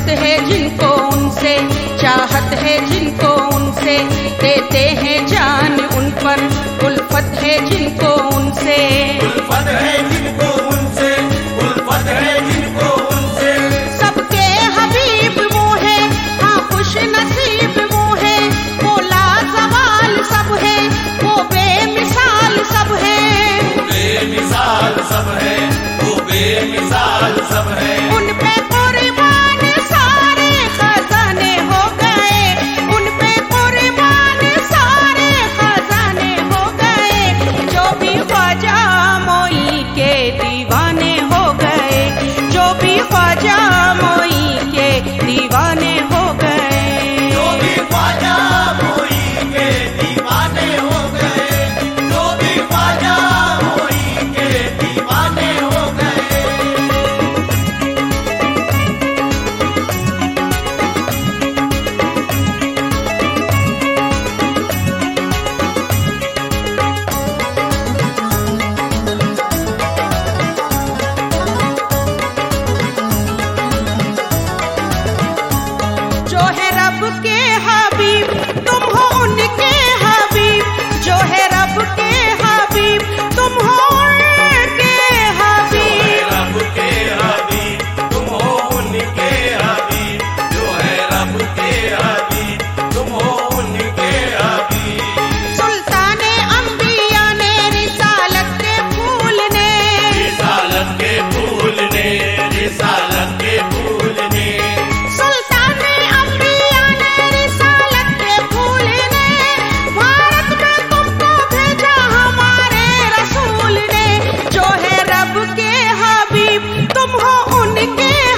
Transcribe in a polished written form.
मोहब्बत है जिनको उनसे, चाहत है जिनको उनसे, देते हैं जान उन पर, उल्फत है जिनको उनसे, उल्फत है जिनको उनसे, उल्फत है जिनको उनसे। सबके हबीब वो है, हाँ खुश नसीब वो है, वो लाजवाल सब है, वो बेमिसाल सब है, बेमिसाल सब है, वो बेमिसाल सब है। उन पे कुर्बान सारे खजाने हो गए, उन पे कुर्बान सारे खजाने हो गए, जो भी ख्वाजा मोई के दीवाने हो गए, जो भी ख्वाजा मोई के दीवाने हो गए। जो भी ख्वाजा मोई के दीवाने हो गए, जो भी ख्वाजा मोई के दीवाने हो गए। जो है रब के हबीब तुम हो उनके हबीब, जो है रब के हबीब तुम हो उनके हबीब, रब के हबीब तुम हो उनके हबीब, जो है रब के हबीब तुम हो उनके हबीब। सुल्ताने अंबिया ने रिसालत के फूल ने, रिसालत के फूल ने, रिसालत के फूल ने, सुल्ताने अंबिया ने रिसालत के फूल ने, भारत में तुमको भेजा हमारे रसूल ने, जो है रब के हबीब तुम हो उनके